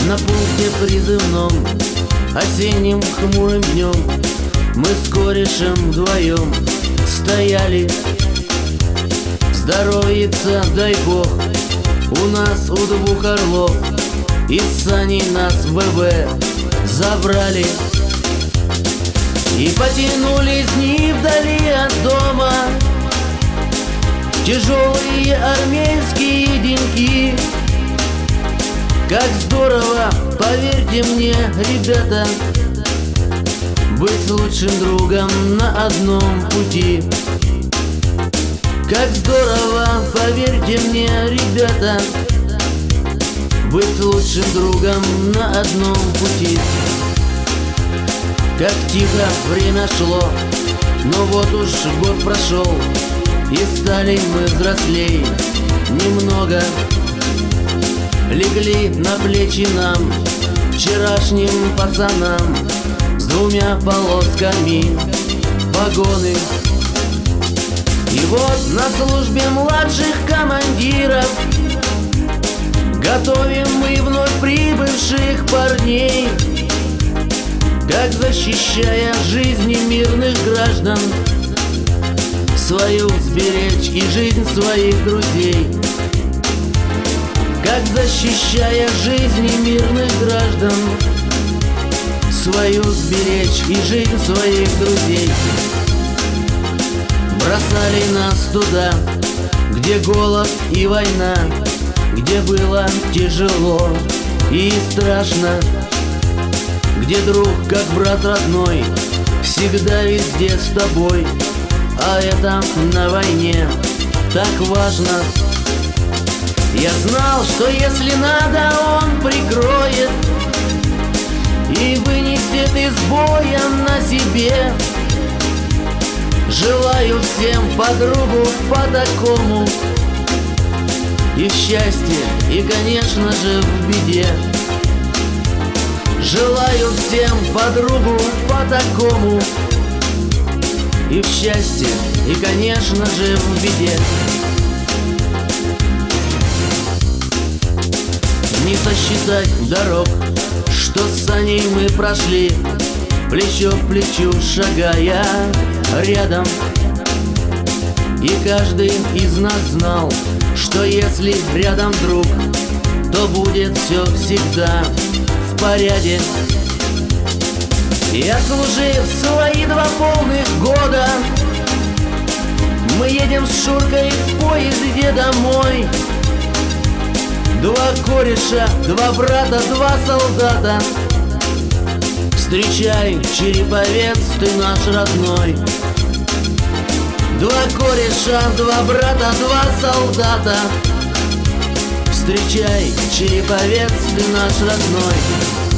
На пункте призывном осенним хмурым днем мы с корешем вдвоем стояли. Здоровится, дай бог, у нас у двух орлов. Из саней нас в ВВ забрали. И потянулись дни вдали от дома, тяжелые армейские деньки. Как здорово, поверьте мне, ребята, быть лучшим другом на одном пути. Как здорово, поверьте мне, ребята, быть лучшим другом на одном пути. Как тихо время шло, но вот уж год прошел, и стали мы взрослей немного. Легли на плечи нам, вчерашним пацанам, с двумя полосками погоны. И вот на службе младших командиров готовим мы вновь прибывших парней. Как защищая жизни мирных граждан, свою сберечь и жизнь своих друзей. Как защищая жизни мирных граждан, свою сберечь и жизнь своих друзей. Бросали нас туда, где голод и война, где было тяжело и страшно, где друг как брат родной, всегда везде с тобой. А это на войне так важно. Я знал, что если надо, он прикроет и вынесет из боя на себе. Желаю всем подругу по такому, и в счастье, и, конечно же, в беде. Желаю всем подругу по такому, и в счастье, и, конечно же, в беде. Не сосчитать дорог, что с саней мы прошли, плечо к плечу шагая рядом. И каждый из нас знал, что если рядом друг, то будет все всегда в порядке. И отслужив свои 2 полных года, мы едем с Шуркой в поезде домой. 2 кореша, 2 брата, 2 солдата. Встречай, Череповец, ты наш родной. 2 кореша, 2 брата, 2 солдата. Встречай, Череповец, ты наш родной.